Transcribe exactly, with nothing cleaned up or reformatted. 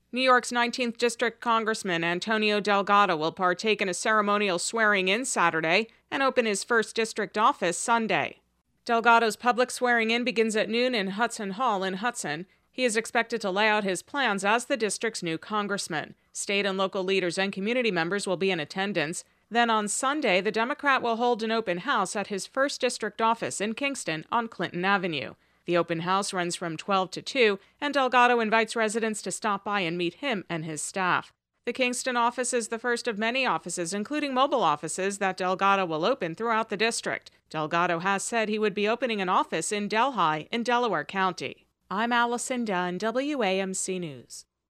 New York's nineteenth District Congressman Antonio Delgado will partake in a ceremonial swearing-in Saturday and open his first district office Sunday. Delgado's public swearing-in begins at noon in Hudson Hall in Hudson. He is expected to lay out his plans as the district's new congressman. State and local leaders and community members will be in attendance. Then on Sunday, the Democrat will hold an open house at his first district office in Kingston on Clinton Avenue. The open house runs from twelve to two, and Delgado invites residents to stop by and meet him and his staff. The Kingston office is the first of many offices, including mobile offices, that Delgado will open throughout the district. Delgado has said he would be opening an office in Delhi in Delaware County. I'm Allison Dunn, W A M C News.